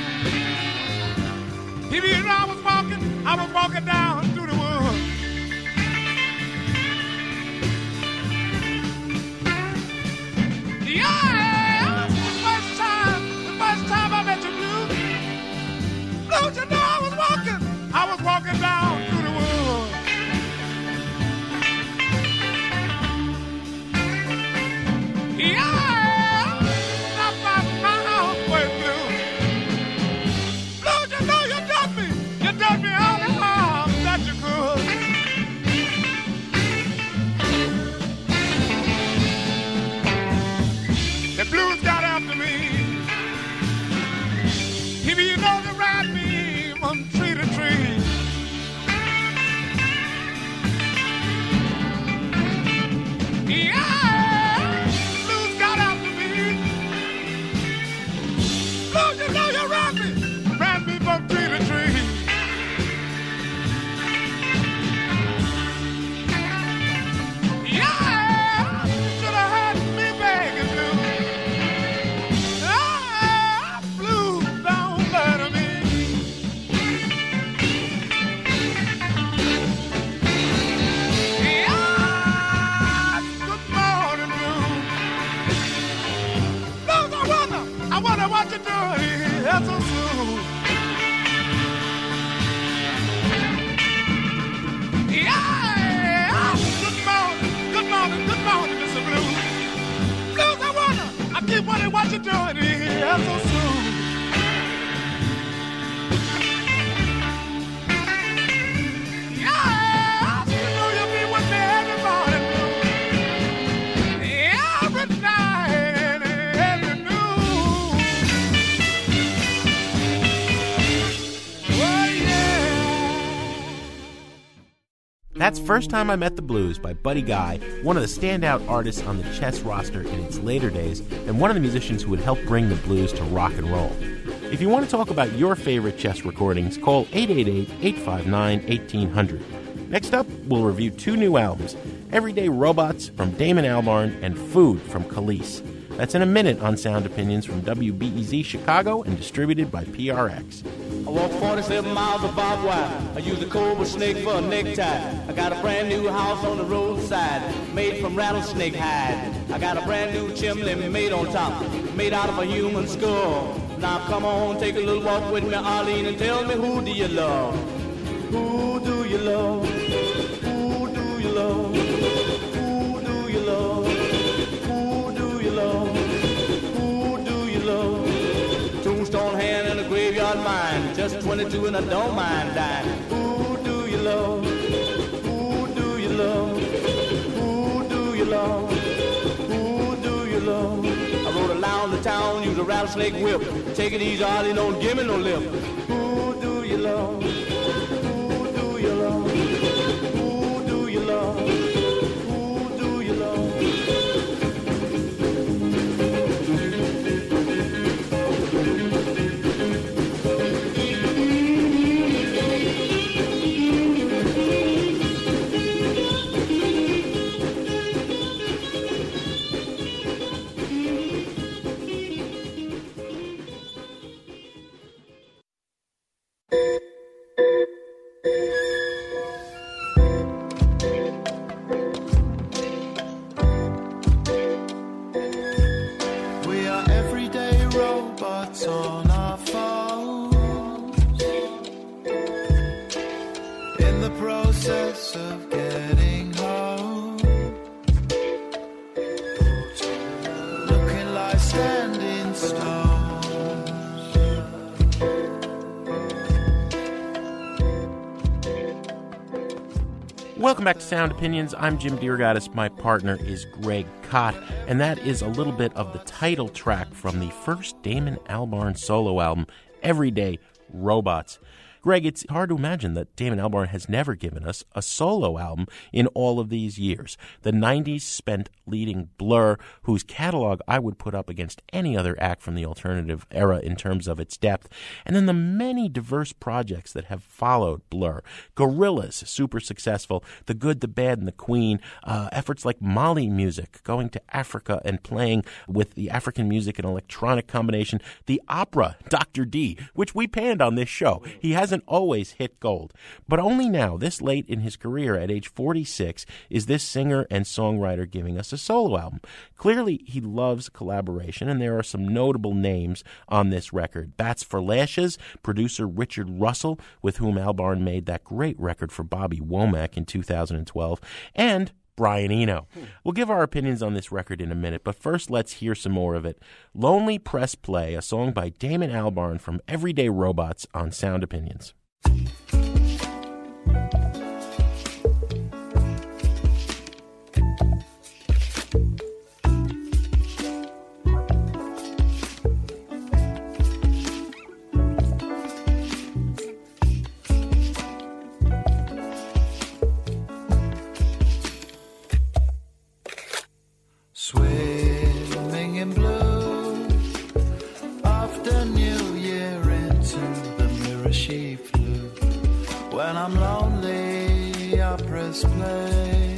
even though I was walking down through the woods. Yeah, the first time I met the blues. Don't you know I was walking down through the woods. Yeah, not my own way blue. Don't you know you done me all the harm that you could. The blues got after me. If you know they ride me from tree to tree. Yeah, blues got after me. Blues, you know you ride me from tree to tree. What you doing here so soon? keep wondering what you're doing here so soon. Yeah, you know you'll be with me every morning, every night, every noon. Oh, yeah. That's First Time I Met the Blues by Buddy Guy, one of the standout artists on the Chess roster in its later days, and one of the musicians who would help bring the blues to rock and roll. If you want to talk about your favorite Chess recordings, call 888-859-1800. Next up, we'll review 2 new albums, Everyday Robots from Damon Albarn and Food from Khalees. That's in a minute on Sound Opinions from WBEZ Chicago and distributed by PRX. I walk 47 miles of barbed wire. I use a cobra snake for a necktie. I got a brand new house on the roadside, made from rattlesnake hide. I got a brand new chimney made on top, made out of a human skull. Now come on, take a little walk with me, Arlene, and tell me, who do you love? Who do you love? Who do you love? Who do you love? Who do you love? Who do you love? Tombstone hand and a graveyard mine, just 22 and I don't mind dying. Who do you love? Who do you love? Who do you love? Who do you love? I rode around the town, use a rattlesnake whip. Take it easy, Arlie, don't give me no lip. Who do you love? Who do you love? Who do you love? Who do you love? We are everyday robots on our phones, in the process of getting home, looking like standing stones. Welcome back to Sound Opinions. I'm Jim DeRogatis. My partner is Greg Kot, and that is a little bit of the title track from the first Damon Albarn solo album, Everyday Robots. Greg, it's hard to imagine that Damon Albarn has never given us a solo album in all of these years. The 90s spent leading Blur, whose catalog I would put up against any other act from the alternative era in terms of its depth, and then the many diverse projects that have followed Blur. Gorillaz, super successful, The Good, the Bad, and the Queen, efforts like Mali Music, going to Africa and playing with the African music and electronic combination, the opera Dr. D, which we panned on this show. He hasn't always hit gold, but only now, this late in his career at age 46, is this singer and songwriter giving us a solo album. Clearly, he loves collaboration, and there are some notable names on this record. Bats for Lashes, producer Richard Russell, with whom Albarn made that great record for Bobby Womack in 2012, and Brian Eno. We'll give our opinions on this record in a minute, but first let's hear some more of it. Lonely Press Play, a song by Damon Albarn from Everyday Robots on Sound Opinions. Swimming in blue, after New Year into the mirror she flew. When I'm lonely, I press play.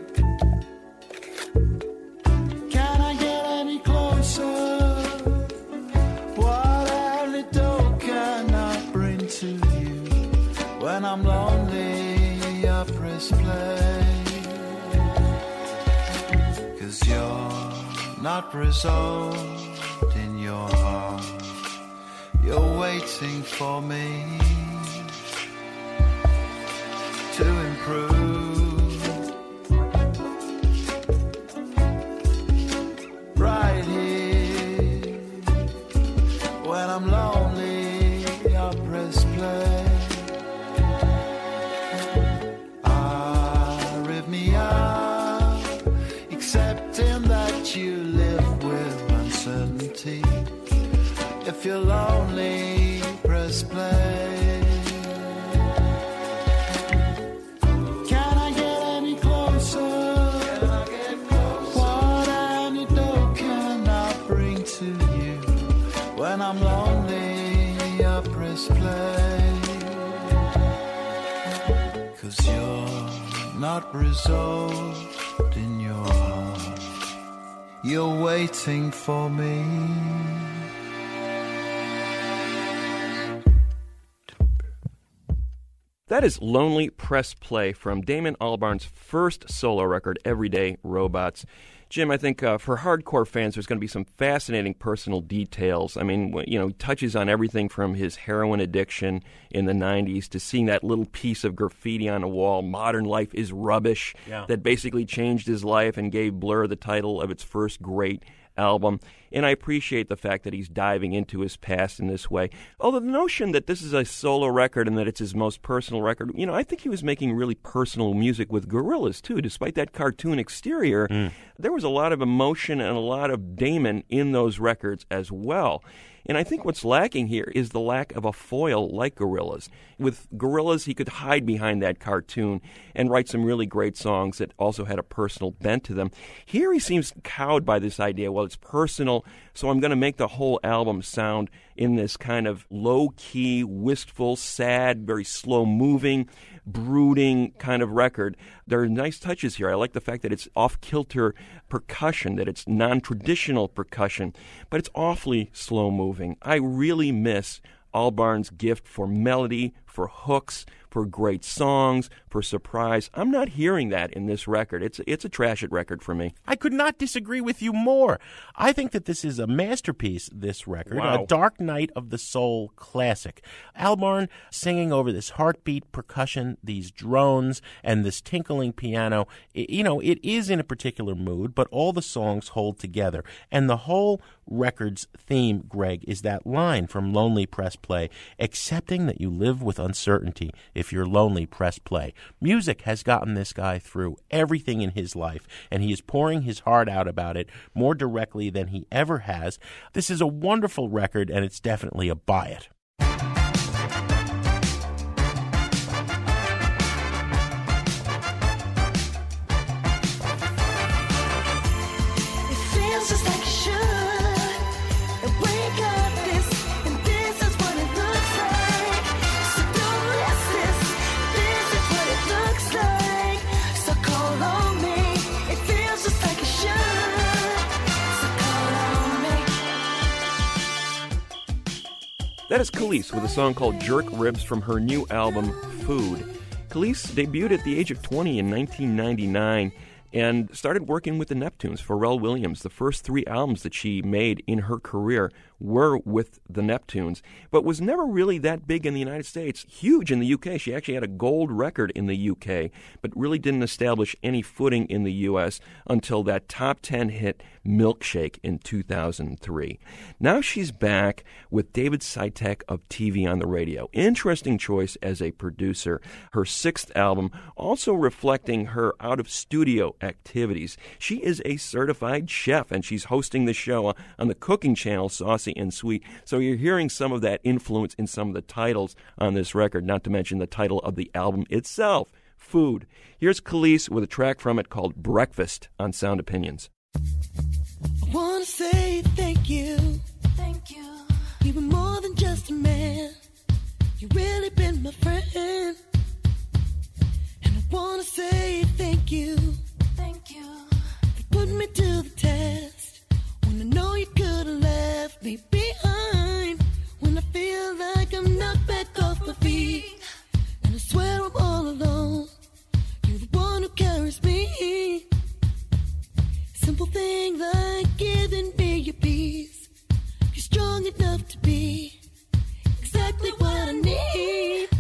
Can I get any closer? What antidote can I bring to you? When I'm lonely, I press play. 'Cause you're not resolved in your heart. You're waiting for me to improve. Right here that you live with uncertainty. If you're lonely, press play. Can I get any closer? What antidote can I bring to you? When I'm lonely, I press play. 'Cause you're not resolved in your heart. You're waiting for me. That is Lonely Press Play from Damon Albarn's first solo record, Everyday Robots. Jim, I think for hardcore fans, there's going to be some fascinating personal details. I mean, you know, he touches on everything from his heroin addiction in the 90s to seeing that little piece of graffiti on a wall, Modern Life is Rubbish, that basically changed his life and gave Blur the title of its first great album. And I appreciate the fact that he's diving into his past in this way. Although the notion that this is a solo record and that it's his most personal record, you know, I think he was making really personal music with Gorillaz, too. Despite that cartoon exterior, there was a lot of emotion and a lot of Damon in those records as well. And I think what's lacking here is the lack of a foil like Gorillaz. With Gorillaz, he could hide behind that cartoon and write some really great songs that also had a personal bent to them. Here he seems cowed by this idea, well, it's personal, so I'm going to make the whole album sound in this kind of low-key, wistful, sad, very slow-moving, brooding kind of record. There are nice touches here. I like the fact that it's off-kilter percussion, that it's non-traditional percussion, but it's awfully slow-moving. I really miss Albarn's gift for melody, for hooks, for great songs, for surprise. I'm not hearing that in this record. It's a trash it record for me. I could not disagree with you more. I think that this is a masterpiece, this record, a dark night of the soul classic. Albarn singing over this heartbeat percussion, these drones, and this tinkling piano. You know, it is in a particular mood, but all the songs hold together. And the whole record's theme, Greg, is that line from Lonely Press Play, accepting that you live with uncertainty. If you're lonely, press play. Music has gotten this guy through everything in his life, and he is pouring his heart out about it more directly than he ever has. This is a wonderful record, and it's definitely a buy it. That is Kelis with a song called Jerk Ribs from her new album, Food. Kelis debuted at the age of 20 in 1999 and started working with the Neptunes, Pharrell Williams. The first 3 albums that she made in her career were with the Neptunes, but was never really that big in the United States. Huge in the UK. She actually had a gold record in the UK, but really didn't establish any footing in the US until that top 10 hit, Milkshake, in 2003. Now she's back with David Sitek of TV on the Radio. Interesting choice as a producer. Her 6th album, also reflecting her out-of-studio activities. She is a certified chef, and she's hosting the show on the cooking channel, Saucy and Sweet. So you're hearing some of that influence in some of the titles on this record, not to mention the title of the album itself, Food. Here's Kelis with a track from it called Breakfast on Sound Opinions. I want to say thank you. Thank you. You were more than just a man. You really been my friend. And I want to say thank you. Thank you. For putting me to the test. When I know you could have left me behind. When I feel like I'm knocked back off my feet. And I swear I'm all alone. You're the one who carries me. Simple thing like giving me your peace. You're strong enough to be exactly what I need.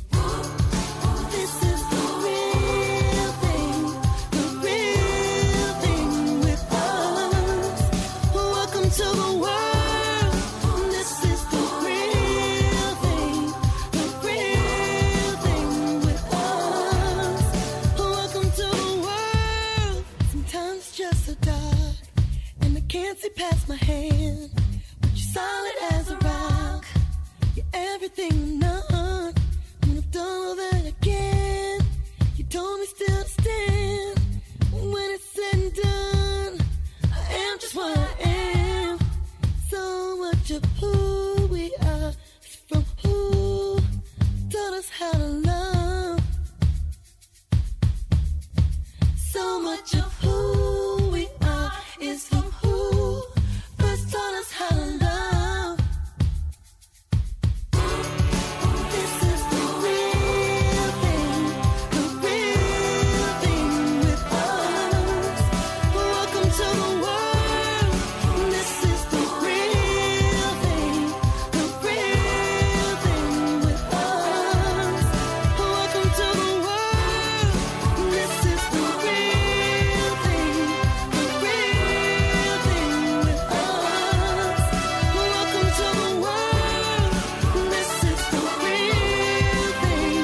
This is the real thing with us. Can't see past my hand, but you're solid as a rock. You're everything none. When I've done all that again, you told me still to stand. When it's said and done, I am just what I am. So much of who we are is from who taught us how to love. So much of who we are is from who first taught us how to love. This is the real thing with us. Welcome to the world. This is the real thing with us. Welcome to the world. This is the real thing with us. Welcome to the world. This is the real thing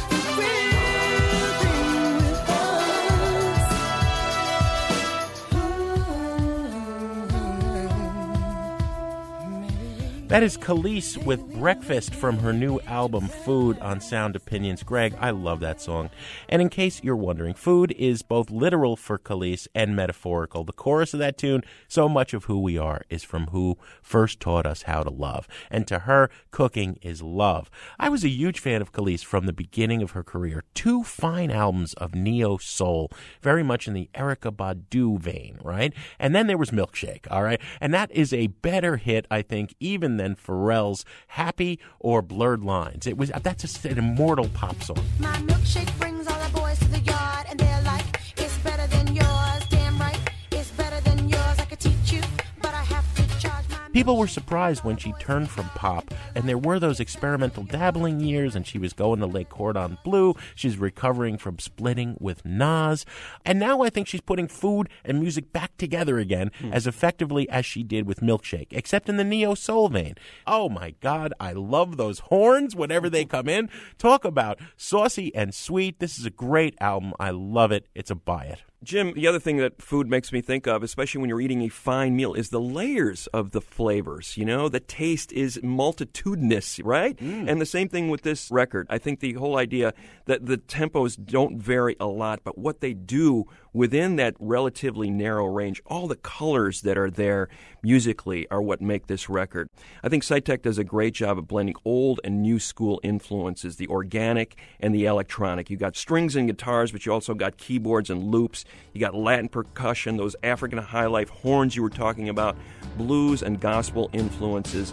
That is Khalees with Breakfast from her new album, Food, on Sound Opinions. Greg, I love that song. And in case you're wondering, food is both literal for Khalees and metaphorical. The chorus of that tune, so much of who we are is from who first taught us how to love. And to her, cooking is love. I was a huge fan of Khalees from the beginning of her career. 2 fine albums of neo-soul, very much in the Erykah Badu vein, right? And then there was Milkshake, all right? And that is a better hit, I think, even than Pharrell's Happy or Blurred Lines. That's just an immortal pop song. My milkshake brings all the boys to the yard, and they're like, it's better than yours. Damn right, it's better than yours. I could teach you, but I have to charge my... People were surprised when she turned from pop, and there were those experimental dabbling years, and she was going to Lake Cordon Bleu. She's recovering from splitting with Nas. And now I think she's putting food and music back together again as effectively as she did with Milkshake, except in the neo-soul vein. Oh, my God, I love those horns whenever they come in. Talk about saucy and sweet. This is a great album. I love it. It's a buy it. Jim, the other thing that food makes me think of, especially when you're eating a fine meal, is the layers of the flavors. You know, the taste is multitudinous, right? And the same thing with this record. I think the whole idea that the tempos don't vary a lot, but what they do within that relatively narrow range, all the colors that are there musically are what make this record. I think Sitek does a great job of blending old and new school influences, the organic and the electronic. You got strings and guitars, but you also got keyboards and loops. You got Latin percussion, those African high life horns you were talking about, blues and gospel influences.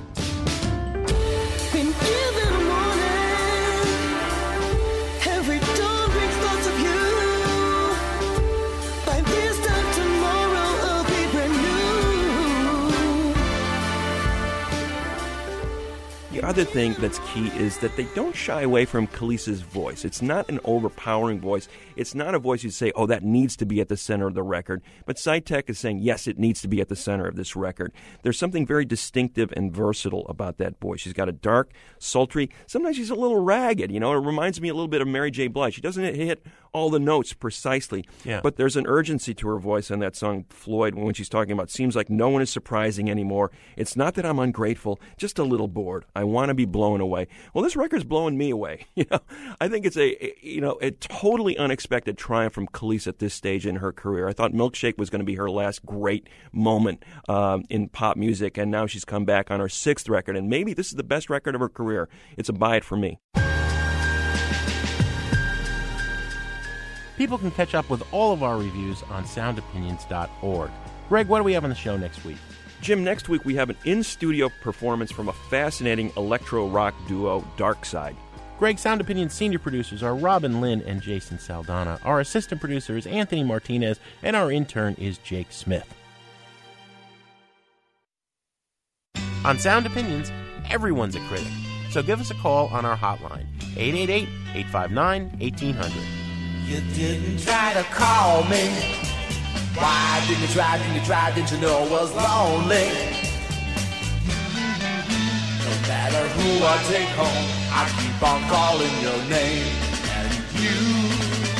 Been given a warning. Every dawn brings thoughts of you. By this time tomorrow I'll be brand new. The other thing that's key is that they don't shy away from Khalees's voice. It's not an overpowering voice. It's not a voice you'd say, oh, that needs to be at the center of the record. But Sitek is saying, yes, it needs to be at the center of this record. There's something very distinctive and versatile about that voice. She's got a dark, sultry, sometimes she's a little ragged. You know, it reminds me a little bit of Mary J. Blige. She doesn't hit all the notes precisely. Yeah. But there's an urgency to her voice on that song, Floyd, when she's talking about, seems like no one is surprising anymore. It's not that I'm ungrateful, just a little bored. I want to be blown away. Well, this record's blowing me away. You know, I think it's a totally unexpected triumph from Khalees at this stage in her career. I thought Milkshake was going to be her last great moment in pop music, and now she's come back on her 6th record, and maybe this is the best record of her career. It's a buy it for me. People can catch up with all of our reviews on soundopinions.org. Greg, what do we have on the show next week? Jim, next week we have an in-studio performance from a fascinating electro-rock duo, Darkside. Greg, Sound Opinions senior producers are Robin Lynn and Jason Saldana. Our assistant producer is Anthony Martinez, and our intern is Jake Smith. On Sound Opinions, everyone's a critic. So give us a call on our hotline, 888-859-1800. You didn't try to call me. Why didn't you try? Didn't you know I was lonely? No matter who I take home, I keep on calling your name. And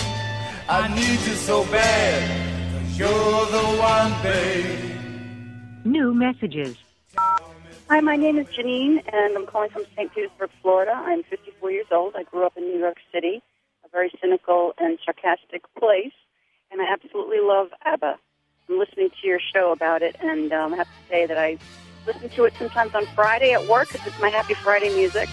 I need you so bad, 'cause you're the one, babe. more messages. Hi, my name is Janine, and I'm calling from St. Petersburg, Florida. I'm 54 years old. I grew up in New York City, a very cynical and sarcastic place, and I absolutely love ABBA. I'm listening to your show about it, and I have to say that I listen to it sometimes on Friday at work because it's my Happy Friday music.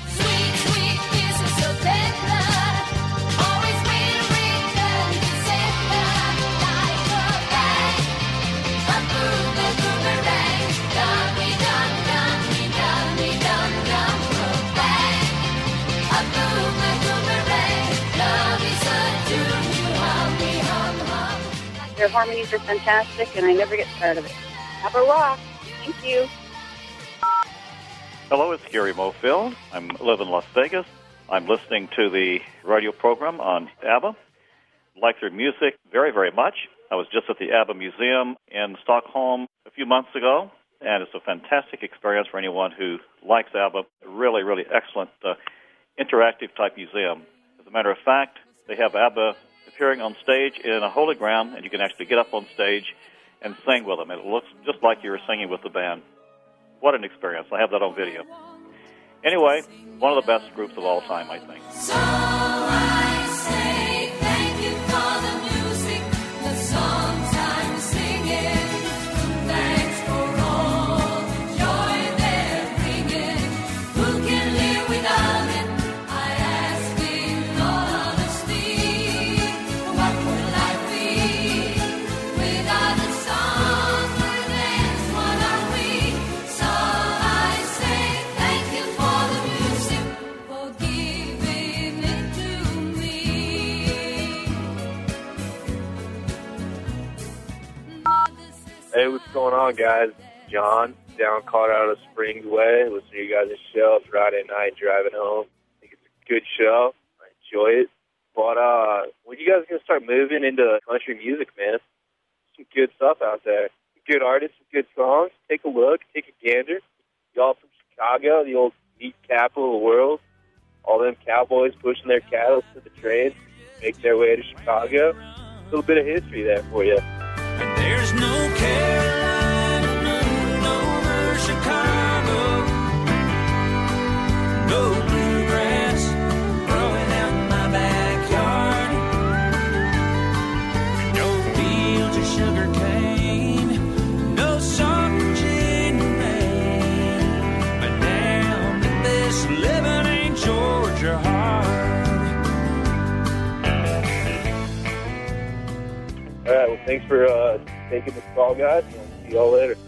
Their harmonies are fantastic, and I never get tired of it. ABBA rock. Thank you. Hello, it's Gary Mofield. I live in Las Vegas. I'm listening to the radio program on ABBA. I like their music very, very much. I was just at the ABBA Museum in Stockholm a few months ago, and it's a fantastic experience for anyone who likes ABBA. A really, really excellent interactive type museum. As a matter of fact, they have ABBA appearing on stage in a hologram, and you can actually get up on stage and sing with them. It looks just like you were singing with the band. What an experience. I have that on video. Anyway, one of the best groups of all time, I think. So I say thank you for the music, the songs I'm singing. Thanks for all the joy they're bringing. Who can live without it? I ask in all honesty. What would life be without the songs and dance? What are we? So I say thank you for the music, for giving it to me. Hey, what's going on, guys? John, down Colorado Springs way. Listen to you guys' show Friday night driving home. I think it's a good show. I enjoy it. But when you guys going to start moving into country music, man? Some good stuff out there. Good artists, some good songs. Take a look. Take a gander. Y'all from Chicago, the old meat capital of the world. All them cowboys pushing their cattle to the trains, make their way to Chicago. A little bit of history there for you. There's no Carolina moon over Chicago. No bluegrass growing out in my backyard. No fields of sugar cane. No soccer gin rain. But damn, if this living ain't Georgia hard. All right, well, thanks for taking the call, guys. I'll see y'all later.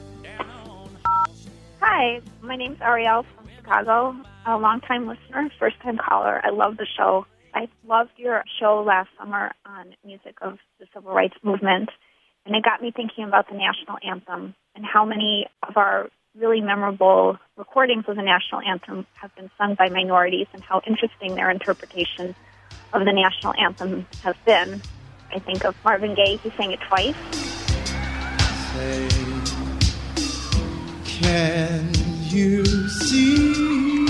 Hi, my name's Ariel from Chicago, a longtime listener, first-time caller. I love the show. I loved your show last summer on music of the Civil Rights Movement, and it got me thinking about the national anthem and how many of our really memorable recordings of the national anthem have been sung by minorities and how interesting their interpretation of the national anthem has been. I think of Marvin Gaye. He sang it twice. Say, can you see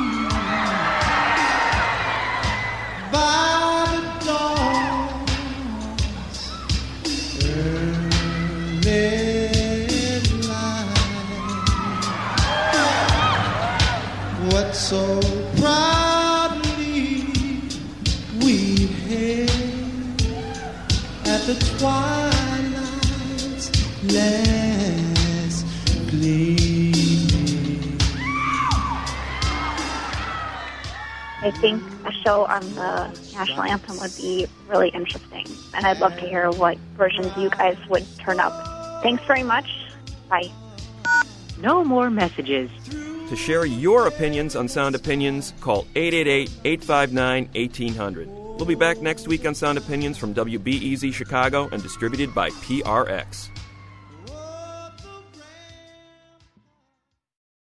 by the dawn's early light what so proudly we hailed at the twilight's last gleaming? I think a show on the national anthem would be really interesting, and I'd love to hear what versions you guys would turn up. Thanks very much. Bye. No more messages. To share your opinions on Sound Opinions, call 888-859-1800. We'll be back next week on Sound Opinions from WBEZ Chicago and distributed by PRX.